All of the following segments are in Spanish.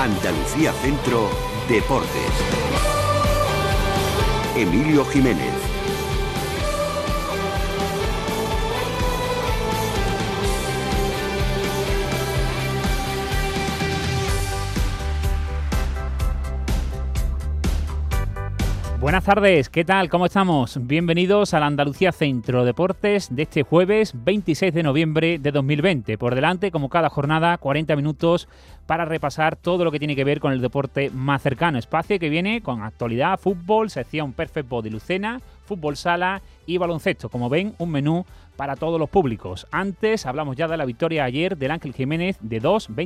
Andalucía Centro Deportes. Emilio Jiménez. Buenas tardes, ¿qué tal? ¿Cómo estamos? Bienvenidos a la Andalucía Centro Deportes de este jueves 26 de noviembre de 2020. Por delante, como cada jornada, 40 minutos para repasar todo lo que tiene que ver con el deporte más cercano. Espacio que viene con actualidad, fútbol, sección Perfect Body Lucena, fútbol sala y baloncesto. Como ven, un menú para todos los públicos. Antes hablamos ya de la victoria ayer del Ángel Jiménez de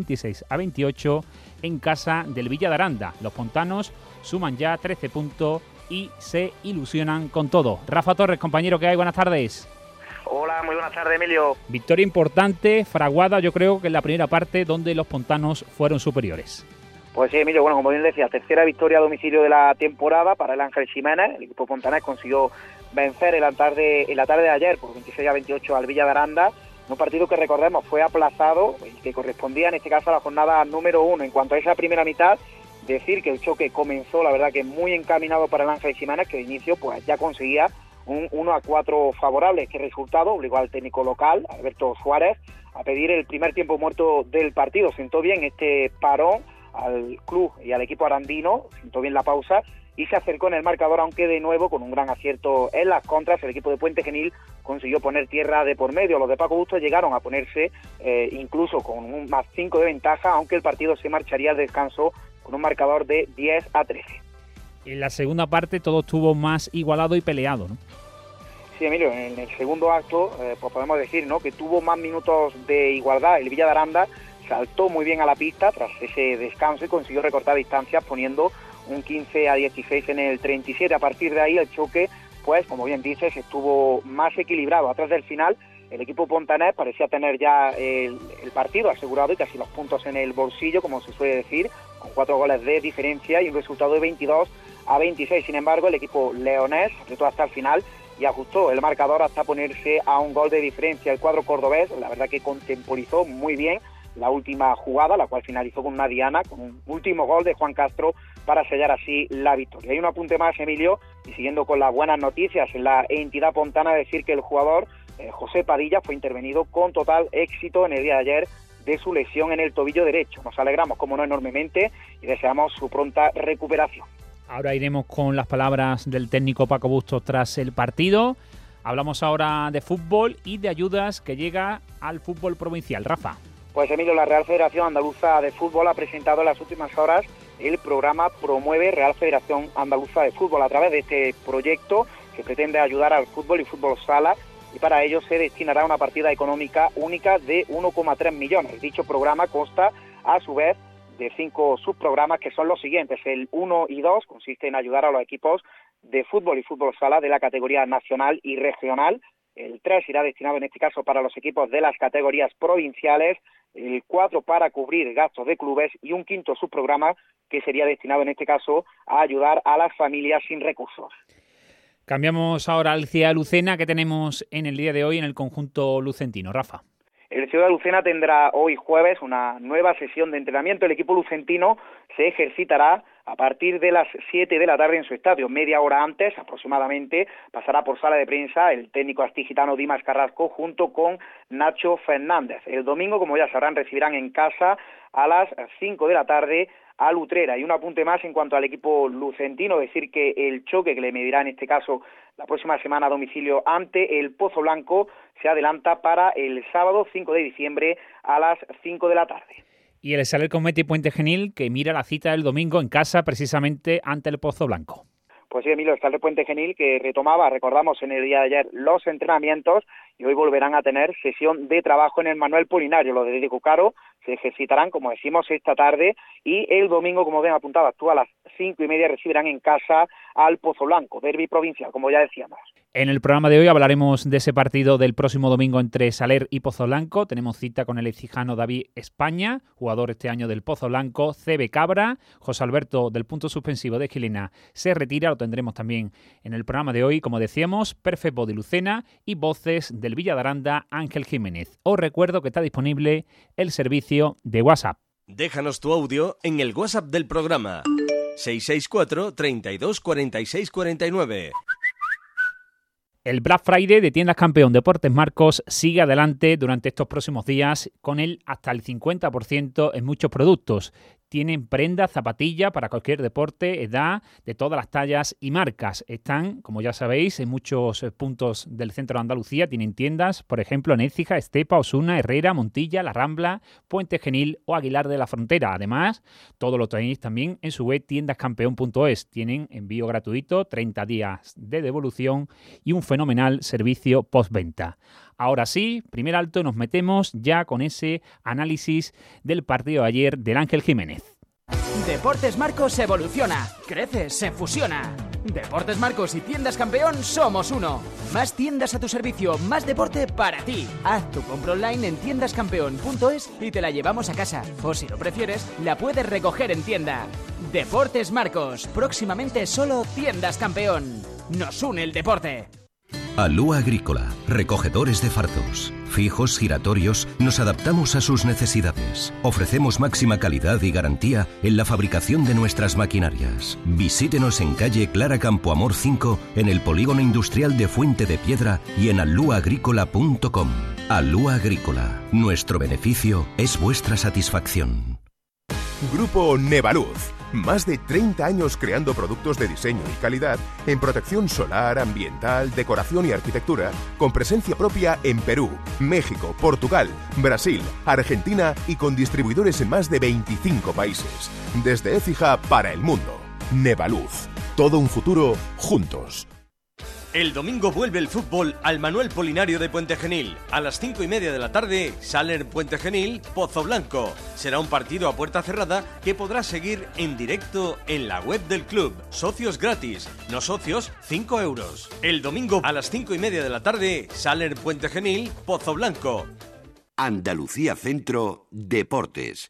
2-26-28 en casa del Villa de Aranda. Los pontanos suman ya 13 puntos y se ilusionan con todo. Rafa Torres, compañero, ¿qué hay? Buenas tardes. Hola, muy buenas tardes, Emilio. Victoria importante, fraguada, yo creo que en la primera parte donde los pontanos fueron superiores. Pues sí, Emilio, bueno, como bien decía, tercera victoria a domicilio de la temporada para el Ángel Jiménez. El equipo pontanés consiguió vencer en la tarde de ayer por 26-28 al Villa de Aranda. Un partido que, recordemos, fue aplazado y que correspondía en este caso a la jornada número 1. En cuanto a esa primera mitad, decir que el choque comenzó, la verdad, que muy encaminado para el Ángel Jiménez, que de inicio pues ya conseguía un 1-4 favorable. Este resultado obligó al técnico local, Alberto Suárez, a pedir el primer tiempo muerto del partido. Sentó bien este parón al club y al equipo arandino, sentó bien la pausa y se acercó en el marcador, aunque de nuevo con un gran acierto en las contras. El equipo de Puente Genil consiguió poner tierra de por medio. Los de Paco Bustos llegaron a ponerse incluso con un +5 de ventaja, aunque el partido se marcharía al descanso con un marcador de 10-13. En la segunda parte todo estuvo más igualado y peleado, ¿no? Sí, Emilio, en el segundo acto pues podemos decir, ¿no?, que tuvo más minutos de igualdad. El Villa de Aranda saltó muy bien a la pista tras ese descanso y consiguió recortar distancias poniendo un 15-16 en el 37. A partir de ahí el choque, pues como bien dices, estuvo más equilibrado. Atrás del final el equipo pontanés parecía tener ya el partido asegurado y casi los puntos en el bolsillo, como se suele decir, con 4 goles de diferencia y un resultado de 22-26. Sin embargo, el equipo leonés apretó hasta el final y ajustó el marcador hasta ponerse a un gol de diferencia. El cuadro cordobés, la verdad que contemporizó muy bien la última jugada, la cual finalizó con una diana, con un último gol de Juan Castro para sellar así la victoria. Hay un apunte más, Emilio, y siguiendo con las buenas noticias en la entidad pontana, decir que el jugador José Padilla fue intervenido con total éxito en el día de ayer de su lesión en el tobillo derecho. Nos alegramos, como no, enormemente y deseamos su pronta recuperación. Ahora iremos con las palabras del técnico Paco Bustos tras el partido. Hablamos ahora de fútbol y de ayudas que llega al fútbol provincial. Rafa. Pues, Emilio, la Real Federación Andaluza de Fútbol ha presentado en las últimas horas el programa Promueve Real Federación Andaluza de Fútbol. A través de este proyecto que pretende ayudar al fútbol y fútbol sala, y para ello se destinará una partida económica única de 1,3 millones. Dicho programa consta, a su vez, de 5 subprogramas que son los siguientes. El 1 y 2 consiste en ayudar a los equipos de fútbol y fútbol sala de la categoría nacional y regional. El 3 irá destinado en este caso para los equipos de las categorías provinciales. El 4 para cubrir gastos de clubes y un quinto subprograma que sería destinado en este caso a ayudar a las familias sin recursos. Cambiamos ahora al CIA Lucena que tenemos en el día de hoy en el conjunto lucentino. Rafa. El Ciudad de Lucena tendrá hoy jueves una nueva sesión de entrenamiento. El equipo lucentino se ejercitará a partir de las 7 de la tarde en su estadio. Media hora antes, aproximadamente, pasará por sala de prensa el técnico astigitano Dimas Carrasco junto con Nacho Fernández. El domingo, como ya sabrán, recibirán en casa a las 5 de la tarde a Utrera. Y un apunte más en cuanto al equipo lucentino, decir que el choque que le medirá en este caso la próxima semana a domicilio ante el Pozo Blanco se adelanta para el sábado 5 de diciembre a las 5 de la tarde. Y el Saler Cometi Puente Genil que mira la cita del domingo en casa precisamente ante el Pozo Blanco. Pues sí, Emilio, está el Puente Genil que retomaba, recordamos, en el día de ayer los entrenamientos y hoy volverán a tener sesión de trabajo en el Manuel Polinario. Los de Diego Caro se ejercitarán, como decimos, esta tarde y el domingo, como bien apuntaba tú, a las 5:30 recibirán en casa al Pozo Blanco, derbi provincial, como ya decíamos. En el programa de hoy hablaremos de ese partido del próximo domingo entre Saler y Pozo Blanco. Tenemos cita con el ecijano David España, jugador este año del Pozo Blanco, CB Cabra, José Alberto del punto suspensivo de Gilena se retira, lo tendremos también en el programa de hoy, como decíamos, Perfect Body Lucena y voces del Villa de Aranda, Ángel Jiménez. Os recuerdo que está disponible el servicio de WhatsApp. Déjanos tu audio en el WhatsApp del programa 664 32 46 49. El Black Friday de Tiendas Campeón Deportes Marcos sigue adelante durante estos próximos días con hasta el 50% en muchos productos. Tienen prendas, zapatillas para cualquier deporte, edad, de todas las tallas y marcas. Están, como ya sabéis, en muchos puntos del centro de Andalucía. Tienen tiendas, por ejemplo, en Écija, Estepa, Osuna, Herrera, Montilla, La Rambla, Puente Genil o Aguilar de la Frontera. Además, todo lo tenéis también en su web tiendascampeón.es. Tienen envío gratuito, 30 días de devolución y un fenomenal servicio postventa. Ahora sí, primer alto, nos metemos ya con ese análisis del partido de ayer del Ángel Jiménez. Deportes Marcos evoluciona, crece, se fusiona. Deportes Marcos y Tiendas Campeón somos uno. Más tiendas a tu servicio, más deporte para ti. Haz tu compra online en tiendascampeón.es y te la llevamos a casa. O si lo prefieres, la puedes recoger en tienda. Deportes Marcos, próximamente solo Tiendas Campeón. Nos une el deporte. Alúa Agrícola, recogedores de fardos. Fijos, giratorios, nos adaptamos a sus necesidades. Ofrecemos máxima calidad y garantía en la fabricación de nuestras maquinarias. Visítenos en calle Clara Campoamor 5, en el Polígono Industrial de Fuente de Piedra y en aluaagrícola.com. Alúa Agrícola, nuestro beneficio es vuestra satisfacción. Grupo Nevaluz. Más de 30 años creando productos de diseño y calidad en protección solar, ambiental, decoración y arquitectura, con presencia propia en Perú, México, Portugal, Brasil, Argentina y con distribuidores en más de 25 países. Desde Écija para el mundo. Nevaluz. Todo un futuro juntos. El domingo vuelve el fútbol al Manuel Polinario de Puente Genil. A las 5:30 de la tarde, Saler Puente Genil, Pozo Blanco. Será un partido a puerta cerrada que podrás seguir en directo en la web del club. Socios gratis, no socios, 5 euros. El domingo a las 5:30 de la tarde, Saler Puente Genil, Pozo Blanco. Andalucía Centro Deportes.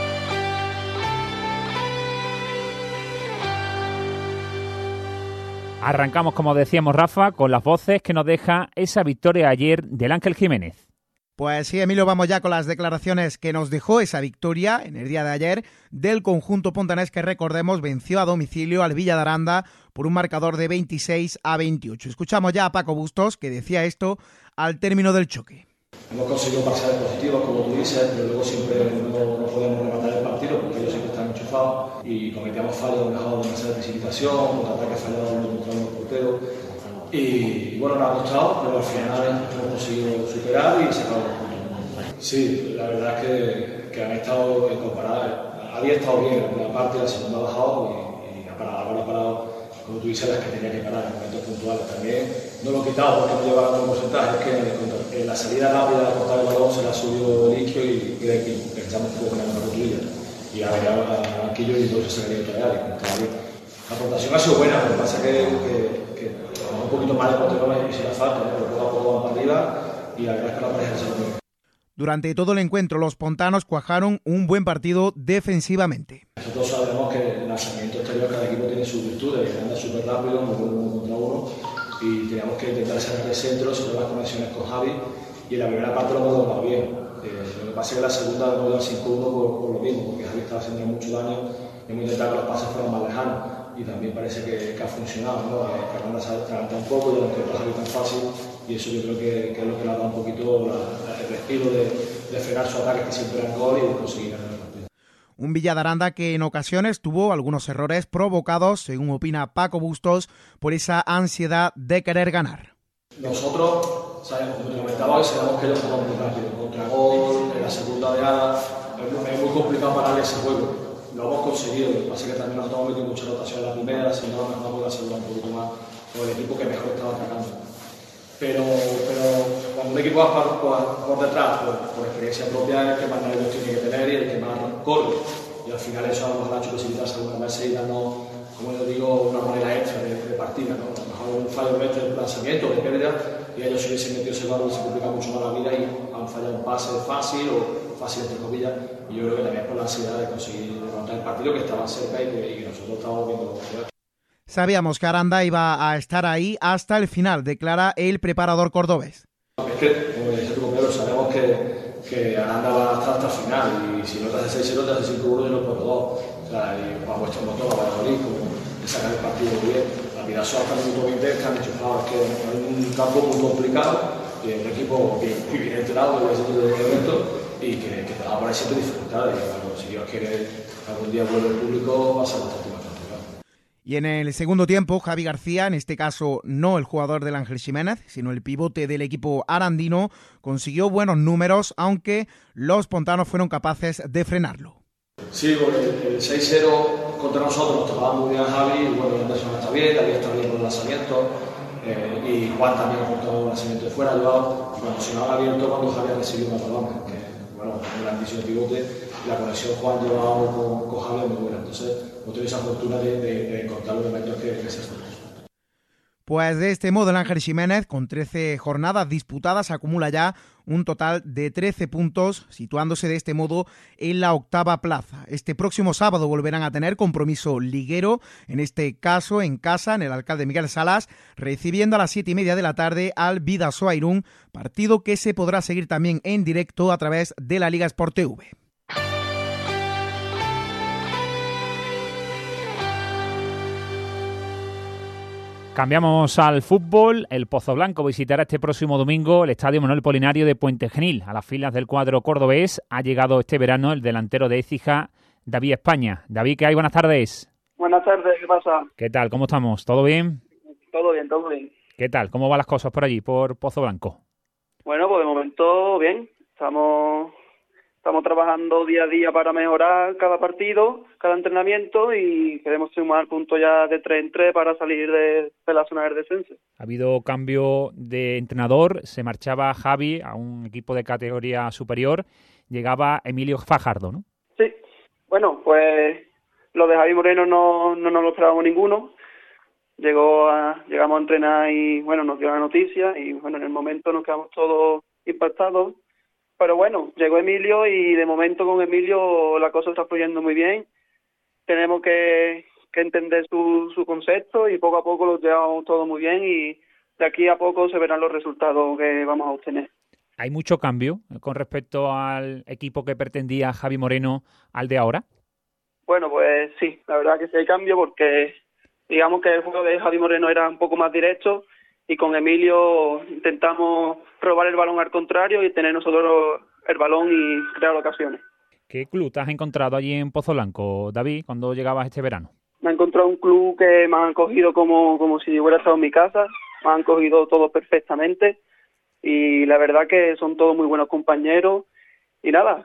Arrancamos, como decíamos, Rafa, con las voces que nos deja esa victoria ayer del Ángel Jiménez. Pues sí, Emilio, vamos ya con las declaraciones que nos dejó esa victoria en el día de ayer del conjunto pontanés que, recordemos, venció a domicilio al Villa de Aranda por un marcador de 26-28. Escuchamos ya a Paco Bustos, que decía esto al término del choque. Hemos conseguido parciales positivos, como tú dices, pero luego siempre no podemos rematar el partido porque ellos siempre están enchufados y cometíamos fallos, dejamos demasiada precipitación, los ataques fallados contra los porteros. Y bueno, nos ha costado, pero al final hemos conseguido superar y sacar los puntos. Sí, la verdad es que han estado comparadas. Había estado bien en la parte, la segunda ha bajado y ahora ha parado, como tú dices, las que tenía que parar en momentos puntuales. También no lo he quitado porque no lleva tanto porcentaje, es que en la salida rápida de cortar el balón se la subió Liquio y Greco, que echamos un poco con la rotulilla. Y a ver, a Banquillo y todo se ha querido traer y como estaba bien. La aportación ha sido buena, lo que pasa es que un poquito más de control y si la falta, pero poco a poco van para arriba y la verdad es que la pareja se lo bien. Durante todo el encuentro, los pontanos cuajaron un buen partido defensivamente. Nosotros sabemos que el lanzamiento exterior, cada equipo tiene sus virtudes, anda súper rápido, muy bueno uno contra uno, y teníamos que intentar sacar el centro, sobre las conexiones con Javi, y en la primera parte lo hemos logrado bien. Lo que pasa es que la segunda hemos dado 5-1 por lo mismo, porque Javi estaba haciendo mucho daño, hemos intentado que los pases fueran más lejanos, y también parece que ha funcionado, ¿no? Fernanda se adelanta un poco, ya no encuentra a Javi tan fácil, y eso yo creo que es lo que le ha dado un poquito el respiro de frenar su ataque, que siempre era gol, y de conseguir ganar el partido. Un Villa de Aranda que en ocasiones tuvo algunos errores provocados, según opina Paco Bustos, por esa ansiedad de querer ganar. Nosotros, sabemos, como te comentaba hoy, sabemos que ellos juegan muy rápido, contra gol, en la segunda de Ada, es muy complicado pararle ese juego. Lo hemos conseguido, lo que pasa es que también nosotros hemos metido mucha rotación en la primera, la segunda a lo mejor puede asegurar un poquito más con el equipo que mejor estaba atacando. Pero cuando un equipo va por detrás, por experiencia propia, es el que más nervios tiene que tener y el que más corre. Y al final eso a lo mejor ha hecho posibilitar algunas veces y darnos, como yo digo, una moneda extra de partida, ¿no? A lo mejor un fallo de lanzamiento, de pérdida, y ellos si hubiesen metido ese balón se complica mucho más la vida y han fallado un pase fácil o fácil entre comillas. Y yo creo que también es por la ansiedad de conseguir levantar el partido, que estaban cerca y que nosotros estábamos viendo. Sabíamos que Aranda iba a estar ahí hasta el final, declara el preparador cordobés. Es que, como decía tu compañero, sabemos que que Aranda va a estar hasta el final y si no te hace 6-0 te hace 5-1 y no por 2. O sea, y para vuestro motor, a Valladolid, como de sacar el partido muy bien. La Vidasoa hasta el minuto 20 que han enchufado, es que es un campo muy complicado y un equipo muy bien entrenado, que de evento y que te va a poner siempre dificultades. Y bueno, si Dios quiere algún día vuelve el público va a ser bastante más complicado. Y en el segundo tiempo, Javi García, en este caso no el jugador del Ángel Ximénez, sino el pivote del equipo arandino, consiguió buenos números, aunque los pontanos fueron capaces de frenarlo. Sí, porque el 6-0 contra nosotros nos tocaba muy bien a Javi, y bueno, Anderson está bien, David está bien con el lanzamiento, y Juan también con todo el lanzamiento de fuera, llevado, y cuando se nos ha abierto cuando Javi ha recibido una paloma, que bueno, un grandísimo pivote, la conexión Juan llevado con Javi es muy buena, entonces hemos tenido esa fortuna de encontrar los momentos que se esfuerzan. Pues de este modo el Ángel Ximénez, con 13 jornadas disputadas, acumula ya un total de 13 puntos, situándose de este modo en la 8ª plaza. Este próximo sábado volverán a tener compromiso liguero, en este caso en casa, en el Alcalde Miguel Salas, recibiendo a las 7:30 de la tarde al Bidasoa Irún, partido que se podrá seguir también en directo a través de la Liga Sport TV. Cambiamos al fútbol. El Pozoblanco visitará este próximo domingo el Estadio Manuel Polinario de Puente Genil. A las filas del cuadro cordobés ha llegado este verano el delantero de Écija, David España. David, ¿qué hay? Buenas tardes. Buenas tardes, ¿qué pasa? ¿Qué tal? ¿Cómo estamos? ¿Todo bien? Todo bien, todo bien. ¿Qué tal? ¿Cómo van las cosas por allí, por Pozoblanco? Bueno, pues de momento bien. Estamos trabajando día a día para mejorar cada partido, cada entrenamiento y queremos sumar puntos ya de 3 en 3 para salir de la zona del descenso. Ha habido cambio de entrenador, se marchaba Javi a un equipo de categoría superior, llegaba Emilio Fajardo, ¿no? Sí, bueno, pues lo de Javi Moreno no nos lo esperábamos ninguno. Llegamos a entrenar y bueno, nos dio la noticia y bueno, en el momento nos quedamos todos impactados. Pero bueno, llegó Emilio y de momento con Emilio la cosa está fluyendo muy bien. Tenemos que entender su concepto y poco a poco lo llevamos todo muy bien y de aquí a poco se verán los resultados que vamos a obtener. ¿Hay mucho cambio con respecto al equipo que pretendía Javi Moreno al de ahora? Bueno, pues sí, la verdad que sí hay cambio porque digamos que el juego de Javi Moreno era un poco más directo y con Emilio intentamos robar el balón al contrario y tener nosotros el balón y crear ocasiones. ¿Qué club te has encontrado allí en Pozoblanco, David, cuando llegabas este verano? Me he encontrado un club que me han acogido como si hubiera estado en mi casa, me han acogido todos perfectamente y la verdad que son todos muy buenos compañeros y nada,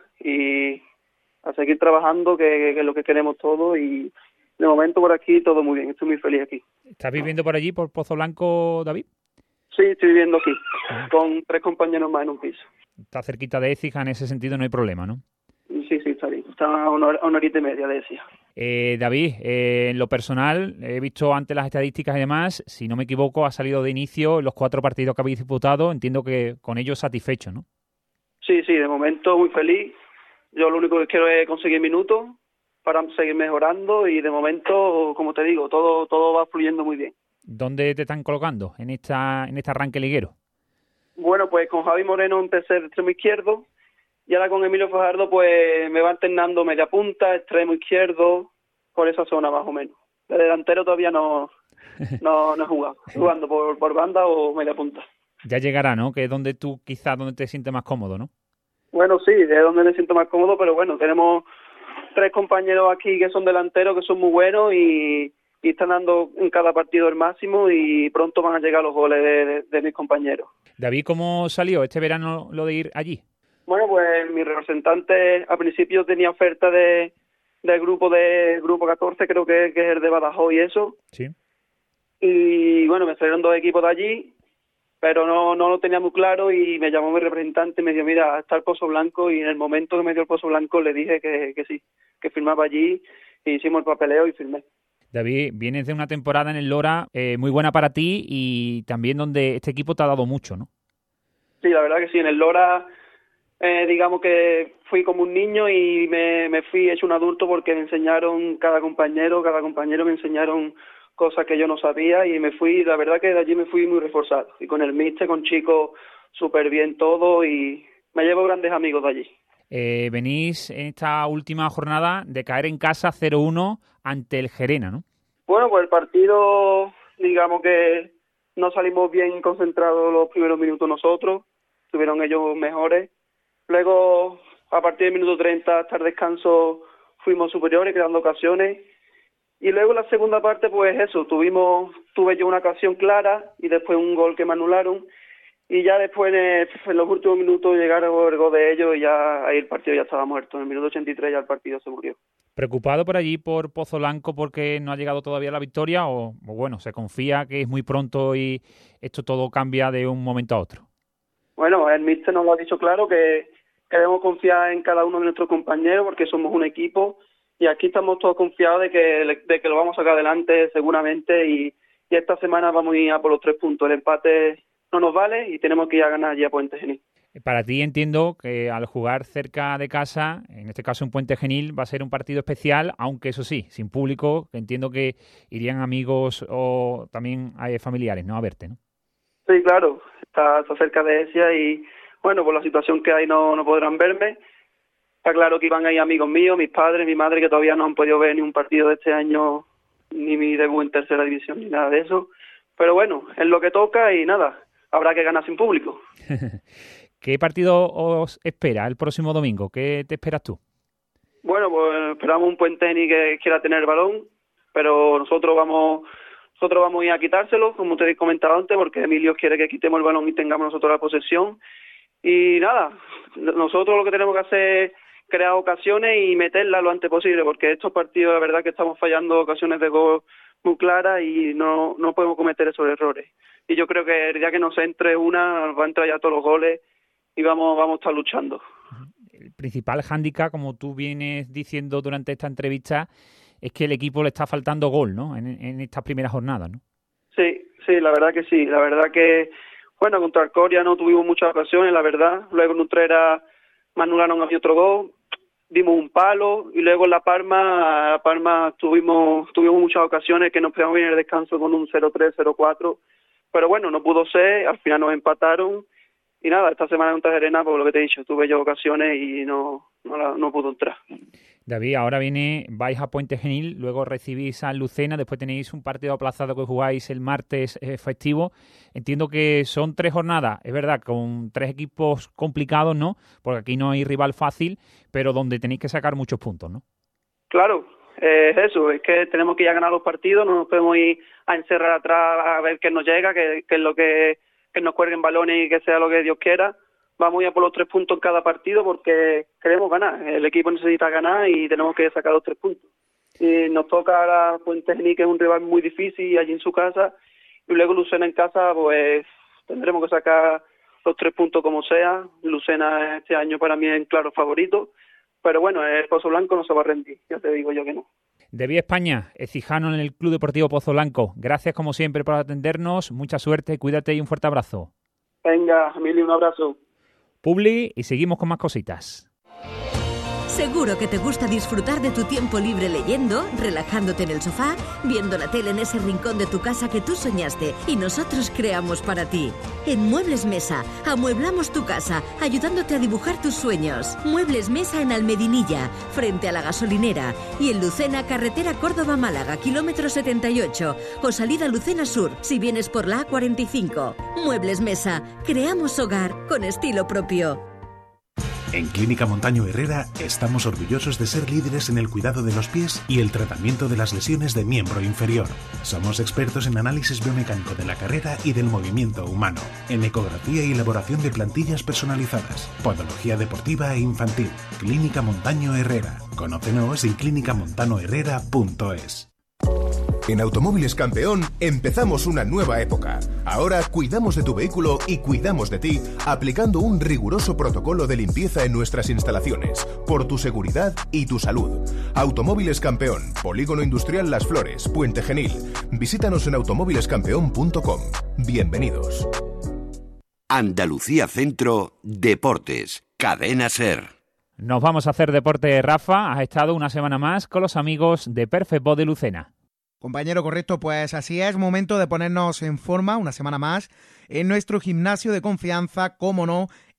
y a seguir trabajando que es lo que queremos todos y de momento por aquí todo muy bien, estoy muy feliz aquí. ¿Estás viviendo por allí, por Pozoblanco, David? Sí, estoy viviendo aquí, con 3 compañeros más en un piso. Está cerquita de Écija, en ese sentido no hay problema, ¿no? Sí, está bien, está a una horita y media de Écija. David, en lo personal, he visto antes las estadísticas y demás, si no me equivoco, ha salido de inicio los 4 partidos que habéis disputado, entiendo que con ellos satisfecho, ¿no? Sí, de momento muy feliz, yo lo único que quiero es conseguir minutos para seguir mejorando y de momento, como te digo, todo va fluyendo muy bien. ¿Dónde te están colocando en este arranque liguero? Bueno, pues con Javi Moreno empecé de extremo izquierdo y ahora con Emilio Fajardo pues me va alternando media punta, extremo izquierdo, por esa zona más o menos. De delantero todavía no he jugado, jugando por banda o media punta. Ya llegará, ¿no? Que es donde tú quizás donde te sientes más cómodo, ¿no? Bueno, sí, es donde me siento más cómodo, pero bueno, tenemos 3 compañeros aquí que son delanteros, que son muy buenos y están dando en cada partido el máximo y pronto van a llegar los goles de mis compañeros. David, ¿cómo salió este verano lo de ir allí? Bueno, pues mi representante al principio tenía oferta del grupo 14, creo que es el de Badajoz y eso. Sí. Y bueno, me salieron 2 equipos de allí, pero no lo tenía muy claro y me llamó mi representante y me dijo, mira, está el Pozoblanco y en el momento que me dio el Pozoblanco le dije que sí, que firmaba allí y hicimos el papeleo y firmé. David, vienes de una temporada en el Lora muy buena para ti y también donde este equipo te ha dado mucho, ¿no? Sí, la verdad que sí, en el Lora digamos que fui como un niño y me fui hecho un adulto porque me enseñaron cada compañero me enseñaron cosas que yo no sabía y la verdad que de allí me fui muy reforzado y con el míster, con chicos súper bien todo y me llevo grandes amigos de allí. Venís en esta última jornada de caer en casa 0-1 ante el Gerena, ¿no? Bueno, pues el partido, digamos que no salimos bien concentrados los primeros minutos nosotros, tuvieron ellos mejores. Luego, a partir del minuto 30 hasta el descanso, fuimos superiores, creando ocasiones. Y luego en la segunda parte, pues eso, tuve yo una ocasión clara y después un gol que me anularon. Y ya después, en los últimos minutos, llegaron el gol de ellos y ya ahí el partido ya estaba muerto. En el minuto 83 ya el partido se murió. ¿Preocupado por allí, por Pozolanco, porque no ha llegado todavía la victoria? O bueno, se confía que es muy pronto y esto todo cambia de un momento a otro? Bueno, el míster nos lo ha dicho claro, que debemos confiar en cada uno de nuestros compañeros porque somos un equipo y aquí estamos todos confiados de que lo vamos a sacar adelante seguramente y esta semana vamos a ir a por los 3 puntos. El empate no nos vale y tenemos que ir a ganar allí a Puente Genil. Para ti entiendo que al jugar cerca de casa, en este caso en Puente Genil, va a ser un partido especial, aunque eso sí, sin público, que entiendo que irían amigos o también hay familiares, ¿no? A verte, ¿no? Sí, claro, está cerca de ella y bueno, por la situación que hay no podrán verme. Está claro que iban ahí amigos míos, mis padres, mi madre, que todavía no han podido ver ni un partido de este año, ni mi debut en tercera división, ni nada de eso. Pero bueno, es lo que toca y nada, habrá que ganar sin público. ¿Qué partido os espera el próximo domingo? ¿Qué te esperas tú? Bueno, pues esperamos un Puente Genil que quiera tener el balón, pero nosotros vamos a ir a quitárselo, como te he comentado antes, porque Emilio quiere que quitemos el balón y tengamos nosotros la posesión. Y nada, nosotros lo que tenemos que hacer es crear ocasiones y meterlas lo antes posible, porque estos partidos, la verdad que estamos fallando ocasiones de gol muy claras y no podemos cometer esos errores. Y yo creo que el día que nos entre una, va a entrar ya todos los goles y vamos a estar luchando. El principal hándicap, como tú vienes diciendo durante esta entrevista, es que el equipo le está faltando gol, ¿no? En estas primeras jornadas, ¿no? Sí, la verdad que sí. La verdad que, bueno, contra Alcoria no tuvimos muchas ocasiones, la verdad. Luego en Utrera me anularon a mí otro gol, dimos un palo y luego en La Palma tuvimos muchas ocasiones que nos pegamos bien en el descanso con un 0-3, 0-4. Pero bueno, no pudo ser, al final nos empataron. Y nada, esta semana contra Gerena, por lo que te he dicho, tuve yo ocasiones y no pudo entrar. David, ahora vais a Puente Genil, luego recibís a Lucena, después tenéis un partido aplazado que jugáis el martes festivo. Entiendo que son 3 jornadas, es verdad, con 3 equipos complicados, ¿no? Porque aquí no hay rival fácil, pero donde tenéis que sacar muchos puntos, ¿no? Claro, es eso, es que tenemos que ir a ganar los partidos, no nos podemos ir a encerrar atrás a ver qué nos llega, que es lo que nos cuelguen balones y que sea lo que Dios quiera. Vamos a ir a por los 3 puntos en cada partido porque queremos ganar. El equipo necesita ganar y tenemos que sacar los 3 puntos. Y nos toca ahora Puente Genil, que es un rival muy difícil allí en su casa, y luego Lucena en casa, pues tendremos que sacar los 3 puntos como sea. Lucena este año para mí es el claro favorito, pero bueno, el Pozoblanco no se va a rendir, ya te digo yo que no. De Vía España, Ecijano en el Club Deportivo Pozoblanco. Gracias como siempre por atendernos, mucha suerte, cuídate y un fuerte abrazo. Venga, Emilio, un abrazo. Publi y seguimos con más cositas. Seguro que te gusta disfrutar de tu tiempo libre leyendo, relajándote en el sofá, viendo la tele en ese rincón de tu casa que tú soñaste y nosotros creamos para ti. En Muebles Mesa, amueblamos tu casa, ayudándote a dibujar tus sueños. Muebles Mesa en Almedinilla, frente a la gasolinera, y en Lucena, carretera Córdoba-Málaga, kilómetro 78, o salida Lucena Sur, si vienes por la A45. Muebles Mesa, creamos hogar con estilo propio. En Clínica Montaño Herrera estamos orgullosos de ser líderes en el cuidado de los pies y el tratamiento de las lesiones de miembro inferior. Somos expertos en análisis biomecánico de la carrera y del movimiento humano, en ecografía y elaboración de plantillas personalizadas, podología deportiva e infantil. Clínica Montaño Herrera. Conócenos en clinicamontanoherrera.es. En Automóviles Campeón empezamos una nueva época. Ahora cuidamos de tu vehículo y cuidamos de ti aplicando un riguroso protocolo de limpieza en nuestras instalaciones, por tu seguridad y tu salud. Automóviles Campeón, Polígono Industrial Las Flores, Puente Genil. Visítanos en automóvilescampeón.com. Bienvenidos. Andalucía Centro Deportes, Cadena SER. Nos vamos a hacer deporte, Rafa. Has estado una semana más con los amigos de Perfect Body Lucena. Compañero, correcto, pues así es, momento de ponernos en forma una semana más en nuestro gimnasio de confianza, cómo no,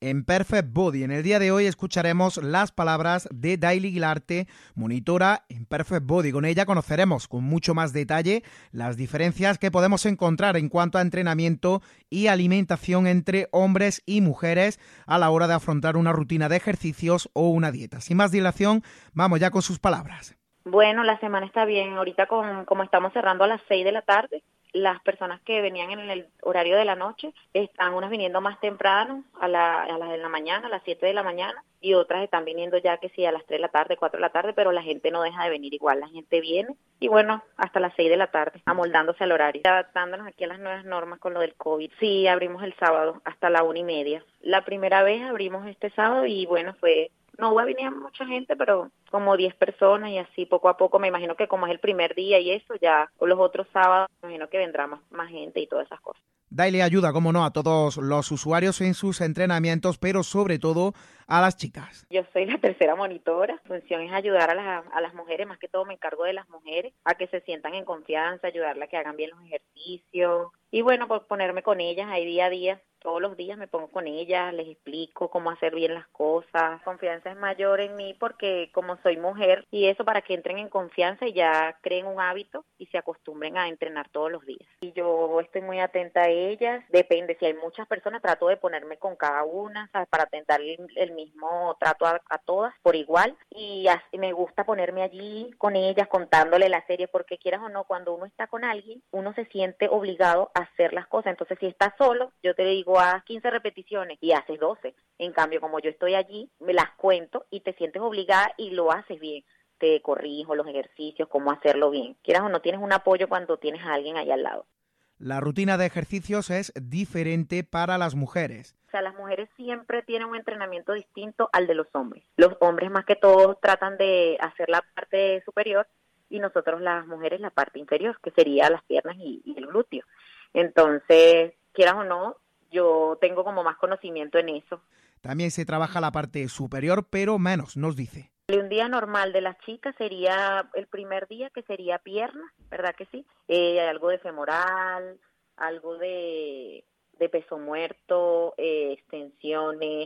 en Perfect Body. En el día de hoy escucharemos las palabras de Daily Guilarte, monitora en Perfect Body. Con ella conoceremos con mucho más detalle las diferencias que podemos encontrar en cuanto a entrenamiento y alimentación entre hombres y mujeres a la hora de afrontar una rutina de ejercicios o una dieta. Sin más dilación, vamos ya con sus palabras. Bueno, la semana está bien. Ahorita como estamos cerrando a las 6 de la tarde, las personas que venían en el horario de la noche, están unas viniendo más temprano, a las de la mañana, a las 7 de la mañana, y otras están viniendo ya que sí a las 3 de la tarde, 4 de la tarde, pero la gente no deja de venir igual, la gente viene, y bueno, hasta las 6 de la tarde, amoldándose al horario, adaptándonos aquí a las nuevas normas con lo del COVID. Sí, abrimos el sábado hasta la 1:30. La primera vez abrimos este sábado y bueno, no venía mucha gente, pero como 10 personas y así poco a poco. Me imagino que como es el primer día y eso, ya con los otros sábados, me imagino que vendrá más gente y todas esas cosas. Daily ayuda, como no, a todos los usuarios en sus entrenamientos, pero sobre todo a las chicas. Yo soy la tercera monitora. Mi función es ayudar a las mujeres, más que todo me encargo de las mujeres, a que se sientan en confianza, ayudarlas a que hagan bien los ejercicios. Y bueno, por ponerme con ellas ahí día a día. Todos los días me pongo con ellas, les explico cómo hacer bien las cosas. Confianza es mayor en mí porque como soy mujer, y eso para que entren en confianza y ya creen un hábito y se acostumbren a entrenar todos los días. Y yo estoy muy atenta a ellas. Depende, si hay muchas personas, trato de ponerme con cada una, ¿sabes? Para tentar el mismo trato a todas por igual. Y así me gusta ponerme allí con ellas, contándole la serie, porque quieras o no, cuando uno está con alguien, uno se siente obligado a hacer las cosas. Entonces, si estás solo, yo te digo, haz 15 repeticiones y haces 12. En cambio, como yo estoy allí, me las cuento y te sientes obligada y lo haces bien. Te corrijo los ejercicios, cómo hacerlo bien. Quieras o no, tienes un apoyo cuando tienes a alguien ahí al lado. La rutina de ejercicios es diferente para las mujeres. O sea, las mujeres siempre tienen un entrenamiento distinto al de los hombres. Los hombres más que todo tratan de hacer la parte superior y nosotros las mujeres la parte inferior, que sería las piernas y el glúteo. Entonces, quieras o no, yo tengo como más conocimiento en eso. También se trabaja la parte superior, pero menos, nos dice. Un día normal de las chicas sería el primer día, que sería piernas, ¿verdad que sí? Algo de femoral, algo de peso muerto, extensiones,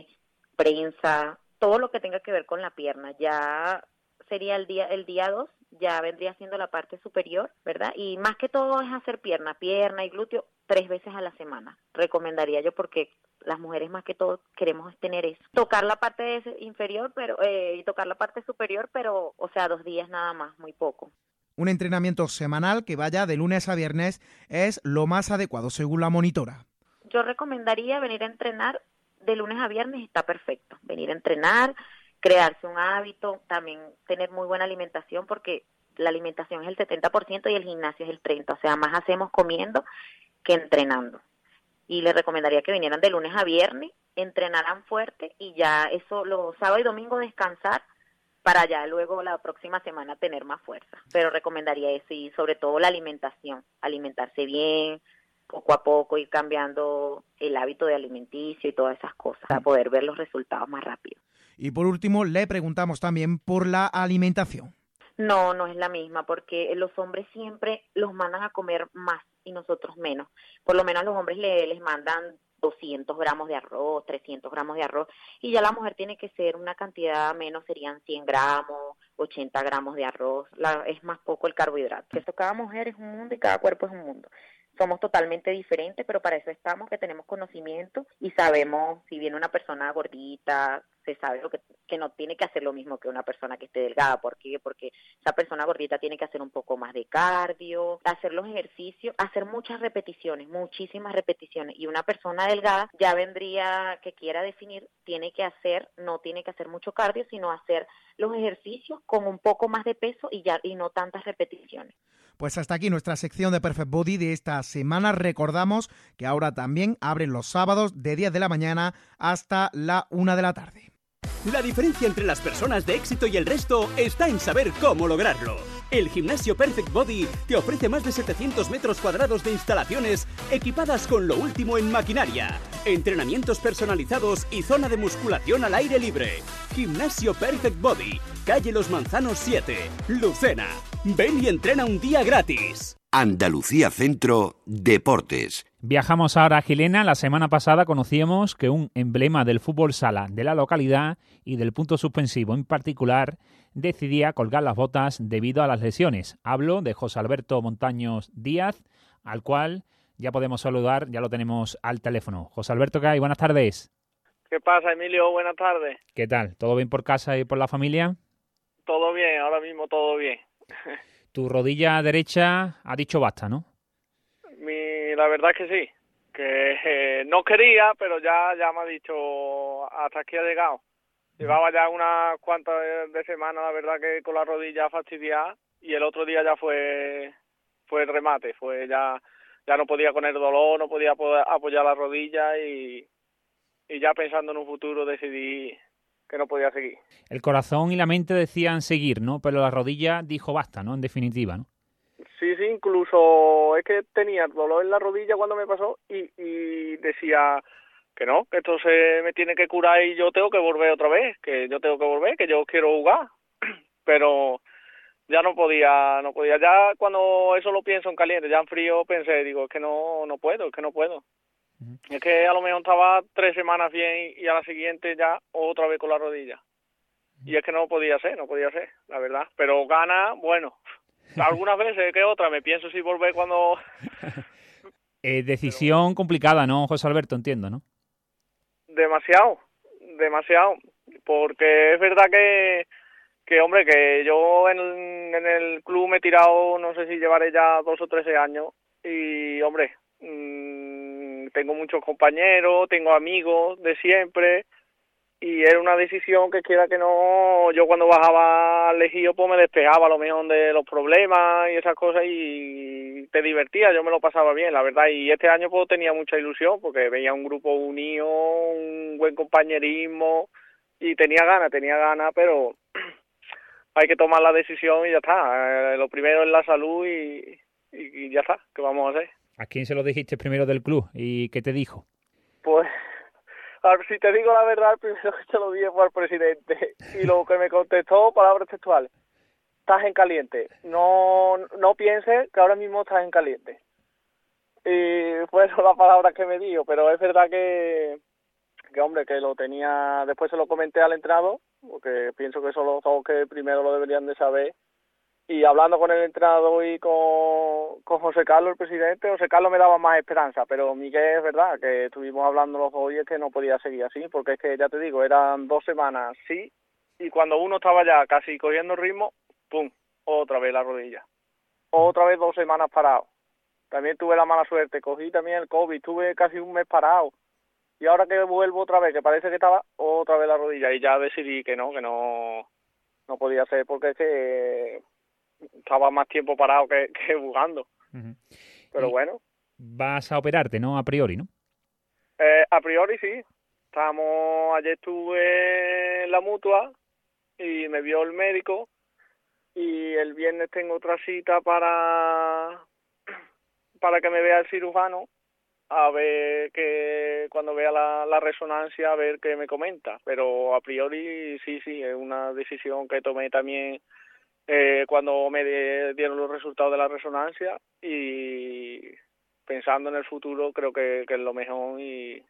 prensa, todo lo que tenga que ver con la pierna. Ya sería el día 2, ya vendría siendo la parte superior, ¿verdad? Y más que todo es hacer pierna y glúteo 3 veces a la semana. Recomendaría yo porque las mujeres más que todo queremos tener eso. Tocar la parte inferior y tocar la parte superior, pero, o sea, 2 días nada más, muy poco. Un entrenamiento semanal que vaya de lunes a viernes es lo más adecuado, según la monitora. Yo recomendaría venir a entrenar de lunes a viernes, está perfecto. Venir a entrenar, crearse un hábito, también tener muy buena alimentación, porque la alimentación es el 70% y el gimnasio es el 30%. O sea, más hacemos comiendo que entrenando. Y les recomendaría que vinieran de lunes a viernes, entrenaran fuerte y ya eso, los sábados y domingos descansar para ya luego la próxima semana tener más fuerza. Pero recomendaría eso y sobre todo la alimentación, alimentarse bien, poco a poco ir cambiando el hábito de alimenticio y todas esas cosas para poder ver los resultados más rápido. Y por último, le preguntamos también por la alimentación. No es la misma, porque los hombres siempre los mandan a comer más y nosotros menos. Por lo menos los hombres les mandan 200 gramos de arroz, 300 gramos de arroz, y ya la mujer tiene que ser una cantidad menos, serían 100 gramos, 80 gramos de arroz. Es más poco el carbohidrato. Eso, cada mujer es un mundo y cada cuerpo es un mundo. Somos totalmente diferentes, pero para eso estamos, que tenemos conocimiento y sabemos si viene una persona gordita, se sabe que no tiene que hacer lo mismo que una persona que esté delgada. ¿Por qué? Porque esa persona gordita tiene que hacer un poco más de cardio, hacer los ejercicios, hacer muchas repeticiones, muchísimas repeticiones. Y una persona delgada ya vendría, que quiera definir, no tiene que hacer mucho cardio, sino hacer los ejercicios con un poco más de peso y no tantas repeticiones. Pues hasta aquí nuestra sección de Perfect Body de esta semana. Recordamos que ahora también abren los sábados de 10 de la mañana hasta la 1 de la tarde. La diferencia entre las personas de éxito y el resto está en saber cómo lograrlo. El gimnasio Perfect Body te ofrece más de 700 metros cuadrados de instalaciones equipadas con lo último en maquinaria, entrenamientos personalizados y zona de musculación al aire libre. Gimnasio Perfect Body, calle Los Manzanos 7, Lucena. Ven y entrena un día gratis. Andalucía Centro Deportes. Viajamos ahora a Gilena. La semana pasada conocíamos que un emblema del fútbol sala de la localidad y del punto suspensivo en particular decidía colgar las botas debido a las lesiones. Hablo de José Alberto Montaños Díaz, al cual ya podemos saludar, ya lo tenemos al teléfono. José Alberto, ¿qué hay? Buenas tardes. ¿Qué pasa, Emilio? Buenas tardes. ¿Qué tal? ¿Todo bien por casa y por la familia? Todo bien, ahora mismo todo bien. Tu rodilla derecha ha dicho basta, ¿no? La verdad es que sí, que no quería, pero ya me ha dicho hasta aquí ha llegado. Llevaba ya unas cuantas de semanas, la verdad, que con la rodilla fastidiada, y el otro día ya fue el remate, ya no podía con el dolor, no podía apoyar la rodilla y ya pensando en un futuro decidí que no podía seguir. El corazón y la mente decían seguir, ¿no? Pero la rodilla dijo basta, ¿no? En definitiva, ¿no? Sí, incluso es que tenía dolor en la rodilla cuando me pasó y decía que no, que esto se me tiene que curar y yo tengo que volver otra vez, que yo tengo que volver, que yo quiero jugar. Pero ya no podía. Ya cuando eso lo pienso en caliente, ya en frío pensé, digo, es que no puedo. Es que a lo mejor estaba 3 semanas bien y a la siguiente ya otra vez con la rodilla. Y es que no podía ser, la verdad. Pero gana, bueno, algunas veces que otra, me pienso si volver cuando... Decisión complicada, ¿no, José Alberto? Entiendo, ¿no? Demasiado, porque es verdad que hombre, que yo en el club me he tirado, no sé si llevaré ya 2 o 13 años, y hombre, tengo muchos compañeros, tengo amigos de siempre, y era una decisión que quiera que no, yo cuando bajaba al Ejido pues me despegaba a lo mejor de los problemas y esas cosas y te divertía, yo me lo pasaba bien, la verdad, y este año pues tenía mucha ilusión porque veía un grupo unido, un buen compañerismo y tenía ganas, pero hay que tomar la decisión y ya está, lo primero es la salud y ya está, ¿qué vamos a hacer? ¿A quién se lo dijiste primero del club y qué te dijo? Pues... si te digo la verdad, el primero que te lo dije fue al presidente y lo que me contestó, palabras textuales: estás en caliente, no pienses que ahora mismo estás en caliente. Y fueron las palabras que me dijo, pero es verdad que hombre, que lo tenía, después se lo comenté al entrenador, porque pienso que son los que primero lo deberían de saber. Y hablando con el entrenador y con José Carlos, el presidente, José Carlos me daba más esperanza, pero Miguel es verdad que estuvimos hablando los dos y es que no podía seguir así, porque es que ya te digo, eran 2 semanas, sí, y cuando uno estaba ya casi cogiendo ritmo, ¡pum!, otra vez la rodilla. Otra vez 2 semanas parado. También tuve la mala suerte, cogí también el COVID, tuve casi un mes parado. Y ahora que vuelvo otra vez, que parece que estaba otra vez la rodilla, y ya decidí que no podía ser, porque es que... estaba más tiempo parado que jugando. Pero bueno. Vas a operarte, ¿no? A priori, ¿no? A priori sí. Ayer estuve en la Mutua y me vio el médico y el viernes tengo otra cita para que me vea el cirujano, a ver que cuando vea la resonancia, a ver qué me comenta. Pero a priori sí, es una decisión que tomé también cuando me dieron los resultados de la resonancia, y pensando en el futuro creo que es lo mejor y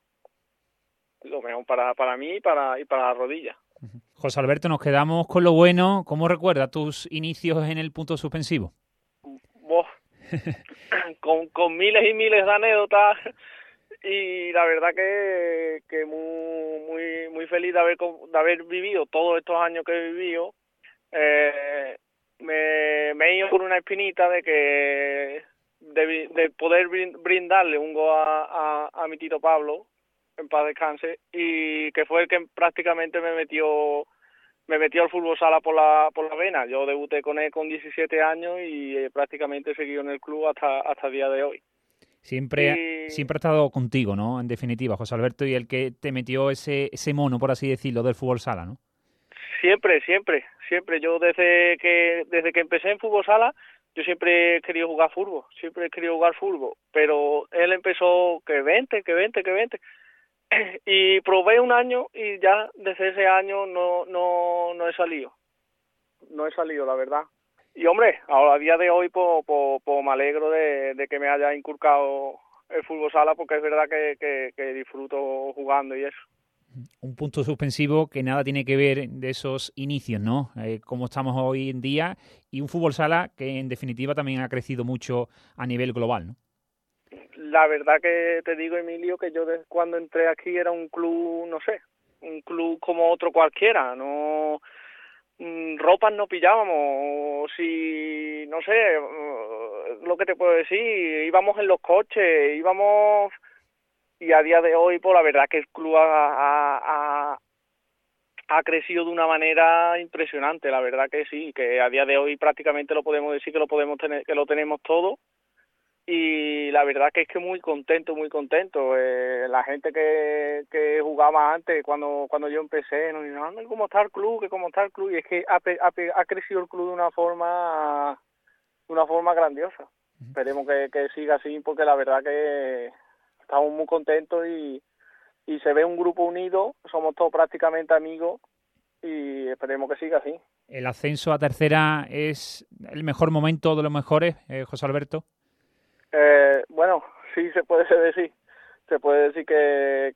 lo mejor para mí y para la rodilla. José Alberto, nos quedamos con lo bueno. ¿Cómo recuerdas tus inicios en el punto suspensivo? Con miles y miles de anécdotas, y la verdad que muy muy feliz de haber vivido todos estos años que he vivido. Me he ido con una espinita de poder brindarle un gol a mi Tito Pablo, en paz descanse, y que fue el que prácticamente me metió al fútbol sala por la vena. Yo debuté con él con 17 años y prácticamente he seguido en el club hasta el día de hoy. Siempre ha estado contigo, ¿no? En definitiva, José Alberto, y el que te metió ese mono, por así decirlo, del fútbol sala, ¿no? Siempre. Yo desde que empecé en fútbol sala, yo siempre he querido jugar fútbol, pero él empezó que vente, y probé un año y ya desde ese año no he salido, la verdad. Y hombre, ahora a día de hoy me alegro de que me haya inculcado el fútbol sala, porque es verdad que disfruto jugando y eso. Un punto suspensivo que nada tiene que ver de esos inicios, ¿no? Como estamos hoy en día, y un fútbol sala que en definitiva también ha crecido mucho a nivel global, ¿no? La verdad que te digo, Emilio, que yo desde cuando entré aquí era un club, no sé, un club como otro cualquiera, no ropas no pillábamos, si no sé, lo que te puedo decir, íbamos en los coches, íbamos, y a día de hoy, pues la verdad que el club ha crecido de una manera impresionante, la verdad que sí, que a día de hoy prácticamente lo podemos decir que lo podemos tener, que lo tenemos todo. Y la verdad que es que muy contento. La gente que jugaba antes, cuando yo empecé, nos dijeron, ¿cómo está el club? ¿Cómo está el club? Y es que ha crecido el club de una forma grandiosa. Esperemos que siga así, porque la verdad que estamos muy contentos y se ve un grupo unido, somos todos prácticamente amigos y esperemos que siga así. ¿El ascenso a tercera es el mejor momento de los mejores, José Alberto? Bueno, sí se puede decir. Se puede decir que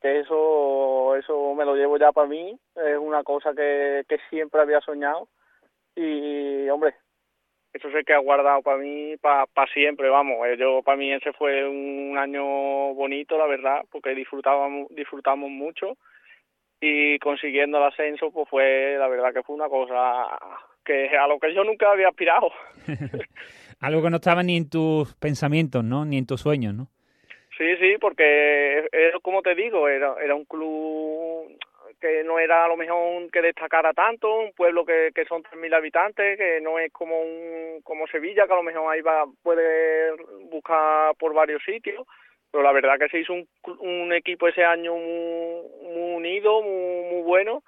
eso me lo llevo ya para mí. Es una cosa que siempre había soñado. Y, hombre, eso sé que ha guardado para mí para siempre, vamos. Para mí ese fue un año bonito, la verdad, porque disfrutamos mucho. Y consiguiendo el ascenso, pues la verdad que fue una cosa que a lo que yo nunca había aspirado. Algo que no estaba ni en tus pensamientos, ¿no? Ni en tus sueños, ¿no? Sí, porque como te digo, era un club que no era a lo mejor que destacara tanto, un pueblo que son 3.000 habitantes, que no es como Sevilla, que a lo mejor ahí puede buscar por varios sitios, pero la verdad que se hizo un equipo ese año muy unido, muy bueno,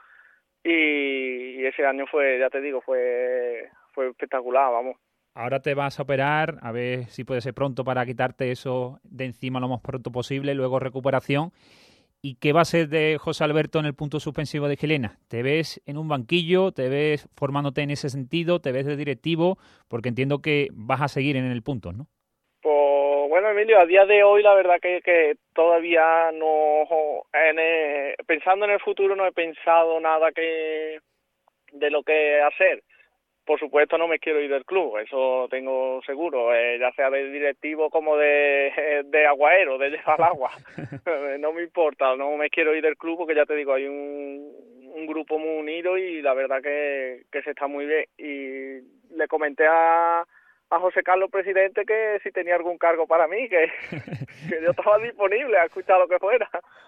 y ese año fue, ya te digo, fue espectacular, vamos. Ahora te vas a operar, a ver si puede ser pronto para quitarte eso de encima lo más pronto posible, luego recuperación. ¿Y qué va a ser de José Alberto en el punto suspensivo de Gilena? ¿Te ves en un banquillo? ¿Te ves formándote en ese sentido? ¿Te ves de directivo? Porque entiendo que vas a seguir en el punto, ¿no? Pues bueno, Emilio, a día de hoy la verdad que todavía no... pensando en el futuro no he pensado nada de lo que hacer. Por supuesto no me quiero ir del club, eso lo tengo seguro, ya sea de directivo como de aguaero, de llevar agua. No me importa, no me quiero ir del club porque ya te digo, hay un grupo muy unido y la verdad que se está muy bien. Y le comenté a José Carlos, presidente, que si tenía algún cargo para mí, que yo estaba disponible a escuchar lo que fuera.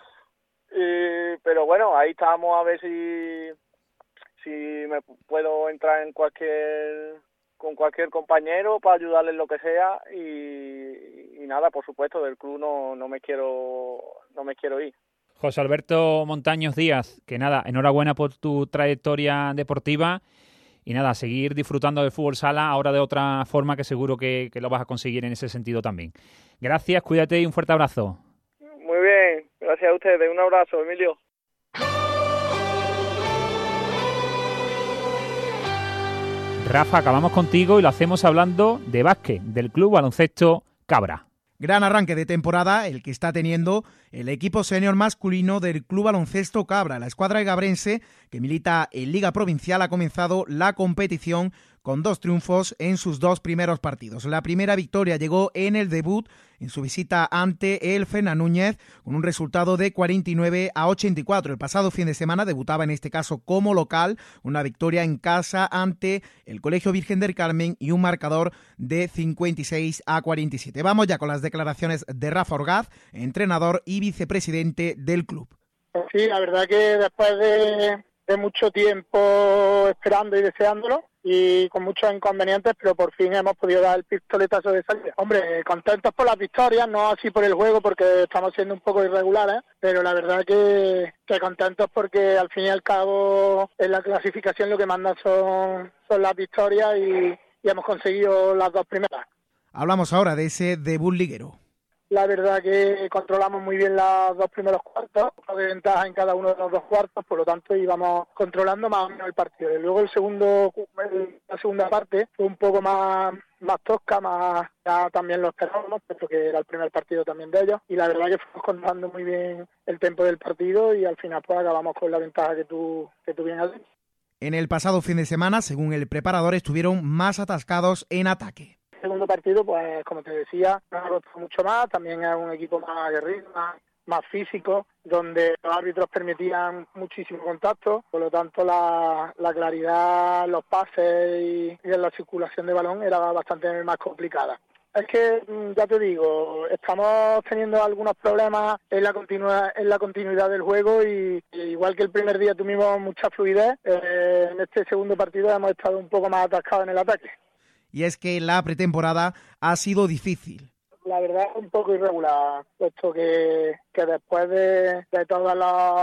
Pero bueno, ahí estábamos a ver si me puedo entrar con cualquier compañero para ayudarle en lo que sea y nada, por supuesto, del club no me quiero ir. José Alberto Montaños Díaz, que nada, enhorabuena por tu trayectoria deportiva y nada, seguir disfrutando del fútbol sala ahora de otra forma que seguro que lo vas a conseguir en ese sentido también. Gracias, cuídate y un fuerte abrazo. Muy bien, gracias a ustedes, un abrazo, Emilio. Rafa, acabamos contigo y lo hacemos hablando de básquet, del Club Baloncesto Cabra. Gran arranque de temporada el que está teniendo el equipo senior masculino del Club Baloncesto Cabra. La escuadra gabrense, que milita en Liga Provincial, ha comenzado la competición con 2 triunfos en sus 2 primeros partidos. La primera victoria llegó en el debut, en su visita ante el Fernández Núñez, con un resultado de 49-84. El pasado fin de semana debutaba en este caso como local, una victoria en casa ante el Colegio Virgen del Carmen y un marcador de 56-47. Vamos ya con las declaraciones de Rafa Orgaz, entrenador y vicepresidente del club. Sí, la verdad que después de mucho tiempo esperando y deseándolo, y con muchos inconvenientes, pero por fin hemos podido dar el pistoletazo de salida. Hombre, contentos por las victorias, no así por el juego, porque estamos siendo un poco irregulares, pero la verdad que contentos porque al fin y al cabo en la clasificación lo que manda son las victorias y hemos conseguido las 2 primeras. Hablamos ahora de ese debut liguero. La verdad que controlamos muy bien los dos primeros cuartos, de ventaja en cada uno de los dos cuartos, por lo tanto íbamos controlando más o menos el partido. Y luego la segunda parte fue un poco más tosca, ya también lo esperábamos, puesto que era el primer partido también de ellos, y la verdad que fuimos controlando muy bien el tiempo del partido y al final pues acabamos con la ventaja que tú bien has dicho. En el pasado fin de semana, según el preparador, estuvieron más atascados en ataque. El segundo partido, pues como te decía, nos ha costado mucho más, también es un equipo más aguerrido, más físico, donde los árbitros permitían muchísimo contacto, por lo tanto la claridad, los pases y en la circulación de balón era bastante más complicada. Es que, ya te digo, estamos teniendo algunos problemas en la continuidad del juego y igual que el primer día tuvimos mucha fluidez, en este segundo partido hemos estado un poco más atascados en el ataque. Y es que la pretemporada ha sido difícil. La verdad es un poco irregular, puesto que después de todos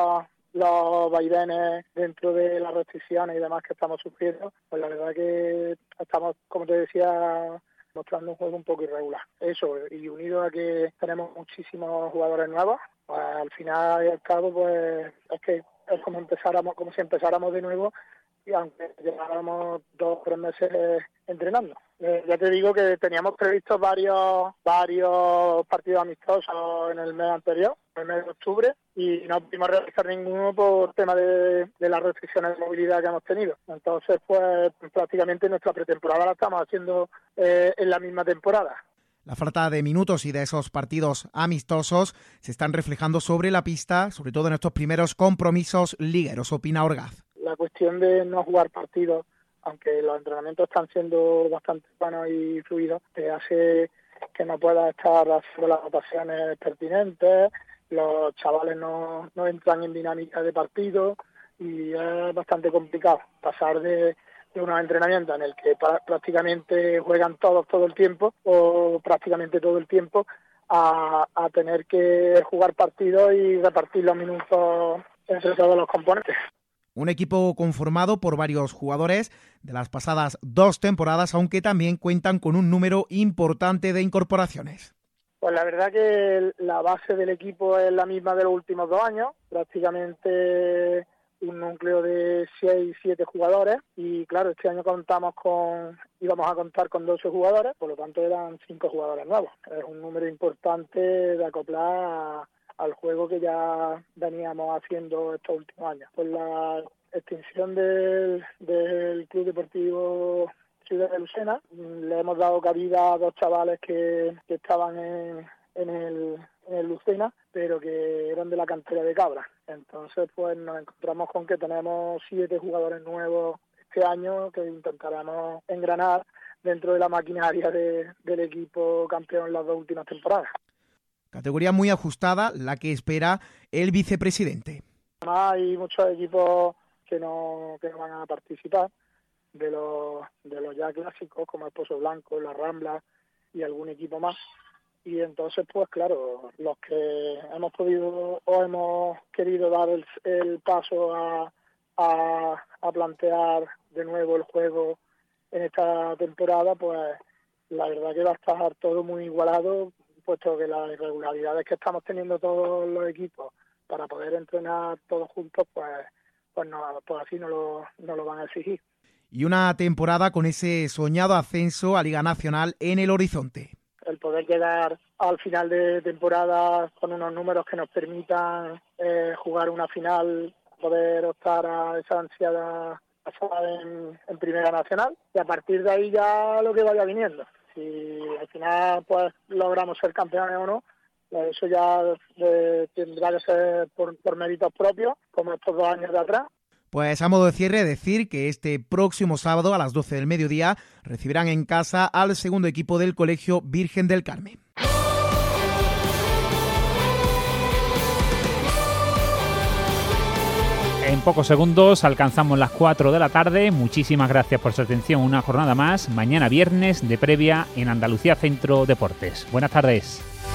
los vaivenes dentro de las restricciones y demás que estamos sufriendo, pues la verdad que estamos, como te decía, mostrando un juego un poco irregular. Eso, y unido a que tenemos muchísimos jugadores nuevos, pues al final y al cabo, pues es que es como si empezáramos de nuevo, y aunque lleváramos 2 o 3 meses entrenando. Ya te digo que teníamos previstos varios partidos amistosos en el mes anterior, en el mes de octubre, y no pudimos realizar ninguno por tema de las restricciones de movilidad que hemos tenido. Entonces, pues prácticamente nuestra pretemporada la estamos haciendo en la misma temporada. La falta de minutos y de esos partidos amistosos se están reflejando sobre la pista, sobre todo en estos primeros compromisos ligueros, opina Orgaz. La cuestión de no jugar partidos, aunque los entrenamientos están siendo bastante buenos y fluidos, te hace que no puedas estar haciendo las rotaciones pertinentes, los chavales no entran en dinámica de partido y es bastante complicado pasar de unos entrenamientos en el que prácticamente juegan todos todo el tiempo o prácticamente todo el tiempo a tener que jugar partidos y repartir los minutos entre todos los componentes. Un equipo conformado por varios jugadores de las pasadas 2 temporadas, aunque también cuentan con un número importante de incorporaciones. Pues la verdad que la base del equipo es la misma de los últimos 2 años, prácticamente un núcleo de 6-7 jugadores y claro, este año íbamos a contar con 12 jugadores, por lo tanto eran 5 jugadores nuevos. Es un número importante de acoplar al juego que ya veníamos haciendo estos últimos años. Por la extinción del Club Deportivo Ciudad de Lucena, le hemos dado cabida a 2 chavales que estaban en el Lucena, pero que eran de la cantera de Cabra. Entonces, pues nos encontramos con que tenemos 7 jugadores nuevos este año que intentaremos engranar dentro de la maquinaria del equipo campeón las 2 últimas temporadas. Categoría muy ajustada, la que espera el vicepresidente. Además, hay muchos equipos que no van a participar, de los ya clásicos, como el Pozo Blanco, la Rambla y algún equipo más. Y entonces, pues claro, los que hemos podido o hemos querido dar el paso a plantear de nuevo el juego en esta temporada, pues la verdad que va a estar todo muy igualado, puesto que las irregularidades que estamos teniendo todos los equipos para poder entrenar todos juntos, pues no, pues así no lo van a exigir. Y una temporada con ese soñado ascenso a Liga Nacional en el horizonte. El poder llegar al final de temporada con unos números que nos permitan jugar una final, poder optar a esa ansiada pasada en Primera Nacional, y a partir de ahí ya lo que vaya viniendo. Si al final pues logramos ser campeones o no, eso ya tendrá que ser por méritos propios, como estos 2 años de atrás. Pues a modo de cierre, decir que este próximo sábado a las 12 del mediodía recibirán en casa al segundo equipo del Colegio Virgen del Carmen. En pocos segundos alcanzamos las 4 de la tarde. Muchísimas gracias por su atención. Una jornada más, mañana viernes de previa en Andalucía Centro Deportes. Buenas tardes.